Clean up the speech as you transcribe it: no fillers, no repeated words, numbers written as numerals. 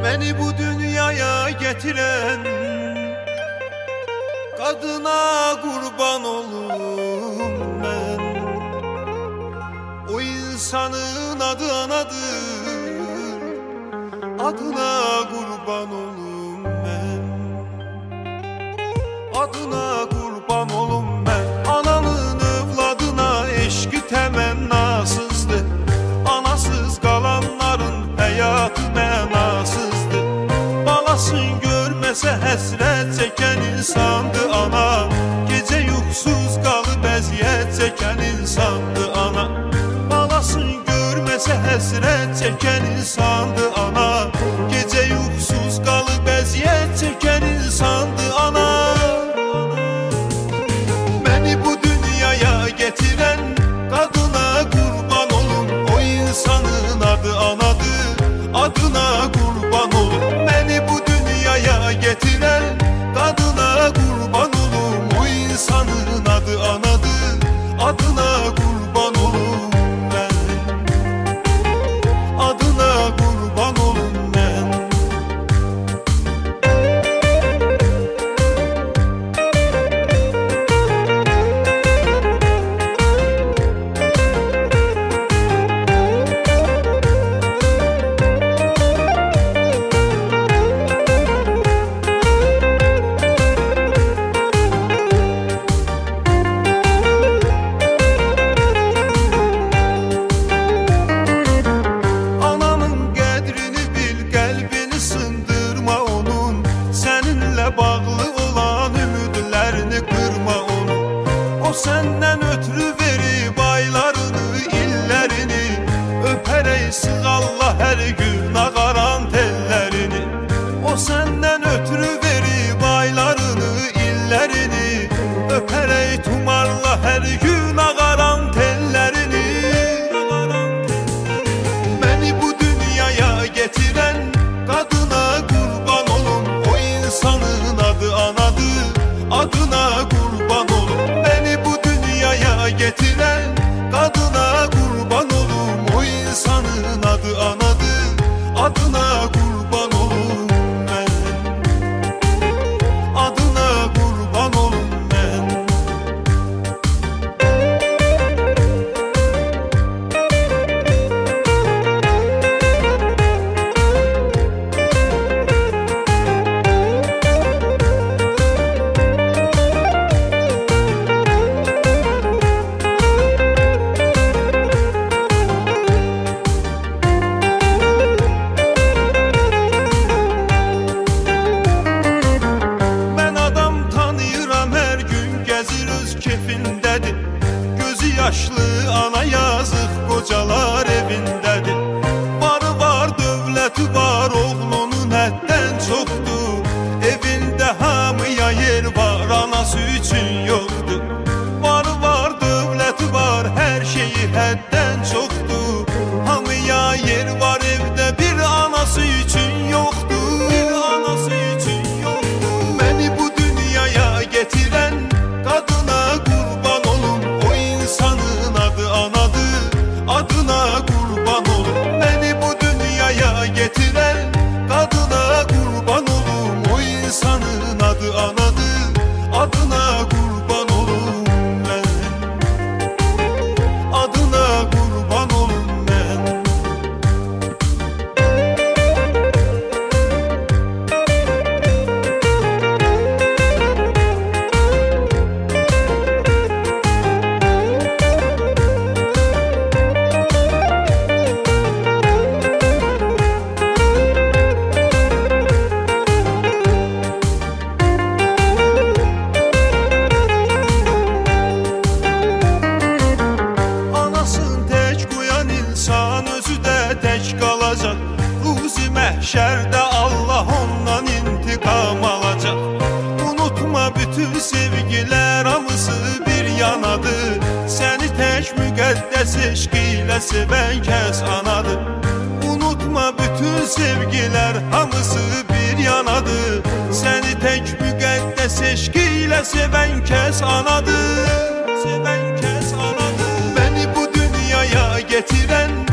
Beni bu dünyaya getiren kadına kurban olum ben. O insanın adı anadır, adına kurban olum ben. Adına kurban olum ben. Ananın evladına eşki temennasızdı. Anasız kalanların hayatı mənasızdı. Balasın görmese həsrət çeken insandı ana. Gece yuxsuz kalıp əziyyət çeken insandı ana. Balasın görmese həsrət çeken insandı ana. Gece yuxsuz kalıp əziyyət çeken insandı ana. Beni bu dünyaya getiren kadına kurban olum. O insanın adı anadır, adına kurban olum. Beni bu dünyaya getiren kadına kurban olum. O insanın adı anadır, adına kurban olum ben. Adına kurban olum ben. Bağlı olan ümidlərini qırma onu. O senden ötürü verib aylarını, illərini. Öpərək sığalla hər gün ağaran tellərini. O senden ötürü verib aylarını, illərini. Öpərək tumarla hər gün ağaran tellərini. Beni bu dünyaya getiren kadına kurban olun. O insanın adı anadır, adına kurban olun. Beni bu dünyaya getiren kadına kurban olun. O insanın adı anadır, adına kurban olun ben. Adına kurban olun ben. Kefindədir, gözü yaşlı ana yazıq qocalar evindədir. Varı var, dövləti var, oğlunun həddən çoxdur. Evində hamıya yer var, anası üçün yoxdur. Varı var, dövləti var, hər şeyi həddən çoxdur. Hamıya yer var, evdə bir anası üçün yoxdur. Bir anası üçün yoxdur. Məni bu dünyaya getirən kadına kurban olun. O insanın adı anadır, adına kurban olun. Beni bu dünyaya getiren kadına kurban olun. O insanın adı anadır, adına kurban olun ben. Adına kurban olun ben. Ruzi məhşərdə Allah ondan intikam alacaq. Unutma bütün sevgilər hamısı bir yanadır. Səni tək müqəddəs eşq ilə sevən kəs anadır. Unutma bütün sevgilər hamısı bir yanadır. Səni tək müqəddəs eşq ilə sevən kəs anadır. Sevən kəs anadır. Beni bu dünyaya getiren